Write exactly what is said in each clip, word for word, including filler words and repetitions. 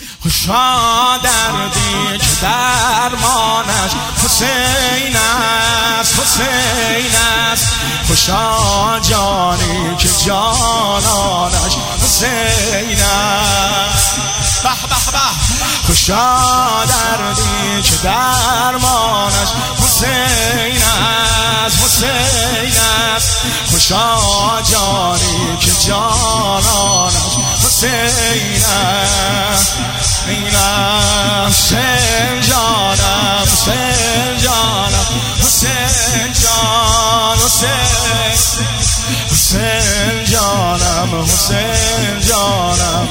خوشا دردی که درمانش حسین است، حسین است. خوشا جانی که جانانش حسین است. به به به. خوشا دردی که درمانش حسین است، حسین است. خوشا جانی که جانانش حسین است. این حسین جانم، حسین جانم، حسین جان، حسین حسین جانم، حسین جانم،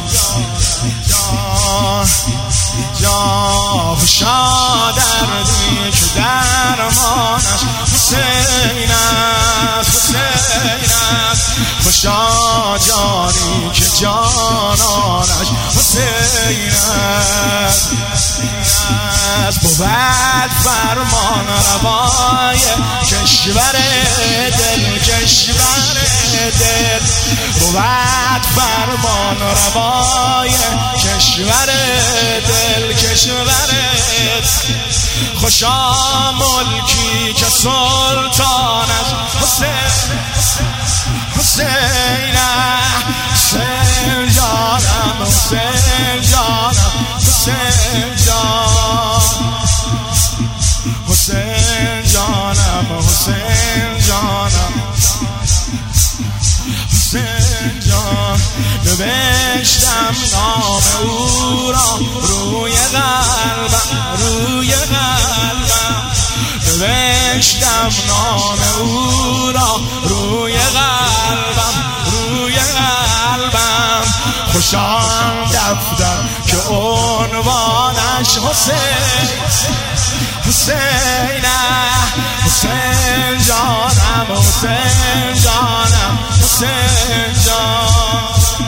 جان جان. خوشا دردی که درمانش حسین است، حسین است. خوشا جانی که جانانش حسین است. بود فرمان روای کشور دل، کشور دل. بود فرمان روای کشور دل، کشور دل. خوشا ملکی که سلطانش حسین، حسین حسین جانم، حسین جانم، حسین جان، حسین جانم، حسین جانم، حسین جان. نوشتم نام او را روی قلبم، روی قلبم. نوشتم نام او را روی قلبم، روی قلبم. خوشان دفتر که عنوانش حسین، حسین حسین جانم، حسین جانم، حسین جان،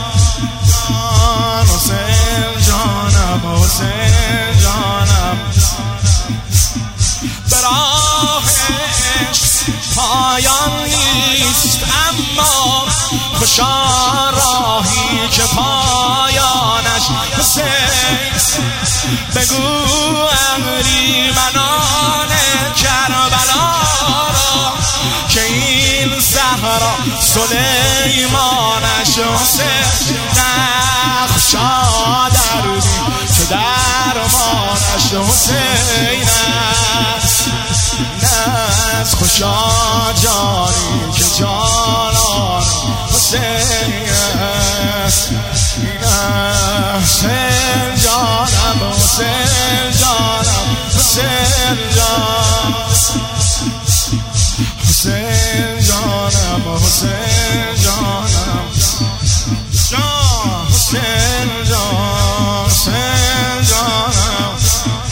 حسین جانم، حسین جانم. براهش پایان نیست اما خوشا راهی که پایانش حسین. بگو اهریمنان کربلا را که این صحرا سلیمانش حسین. نه خوشا دردی که درمانش حسین است، نه خوشا جانی که جانان حسین است. حسین جانم، حسین جانم، حسین جان، حسین جانم، حسین جانم، جان، حسین جان، حسین جانم.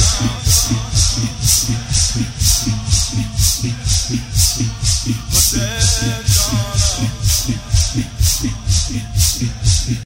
حسین